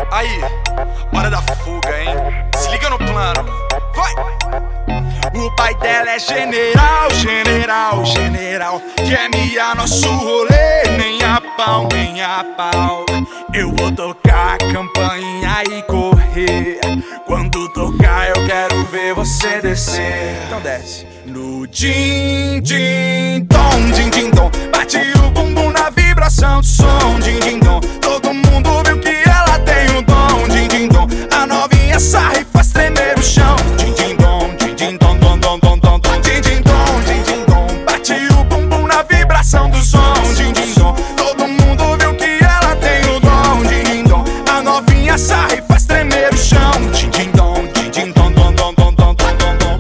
Aí, hora da fuga, hein? Se liga no plano, vai! O pai dela é general, general, general. Quer miar nosso rolê, nem a pau, nem a pau. Eu vou tocar a campainha e correr. Quando tocar eu quero ver você descer. Então desce. No din, din, dom, din, din, dom. Bate o bumbum na vibração do som, din, din, dom. Todo mundo viu que ela tem um dom, din, din, dom. A novinha sarra e faz tremer o chão, din, din, dom, din, din, dom, dom, dom, dom, dom, dom, din, din, dom, din, din, dom. Bate o bumbum na vibração do som, din, din, dom. Todo mundo viu que ela tem o dom, din, din, dom. A novinha sarra e faz tremer o chão, din, din, dom, din, din, dom, dom, dom, dom, dom, dom, dom.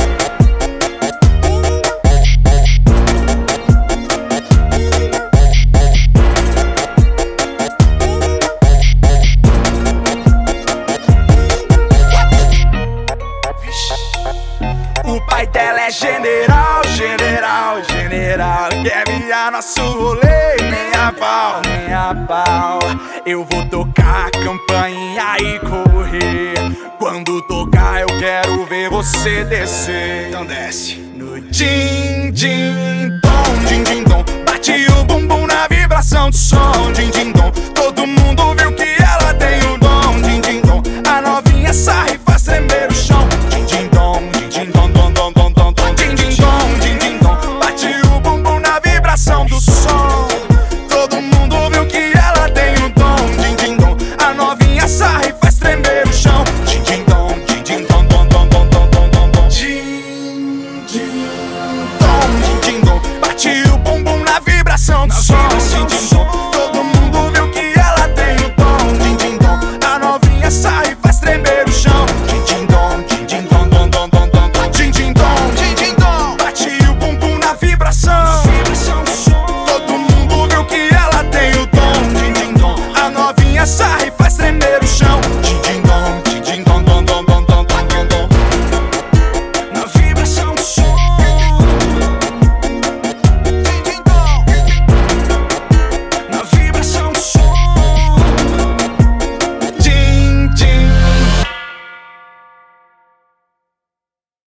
O pai dela é general, general, general. Quer miar nosso rolê, nem a pau, nem a pau. Eu vou tocar a campainha e correr. Quando tocar eu quero ver você descer. Então desce. No din, din, dom, din, din, dom. Bate o bumbum na vibração do som, din, din, dom. Todo mundo viu que ela tem o dom, din, din, dom. A novinha sarra e faz tremer o chão, din, din, dom, din, din, dom, dom, dom, dom, dom, dom, din, din, dom, din, din, dom. Bate o bumbum na vibração do som. Todo mundo viu que ela tem o dom, din, din, dom. A novinha sarra e faz tremer o chão, din, din, dom, din, din, dom, dom, dom, dom, dom, dom, dom, dom. Din, din, dom, din, din, dom. Bate o bumbum na vibração do som, din, din, dom.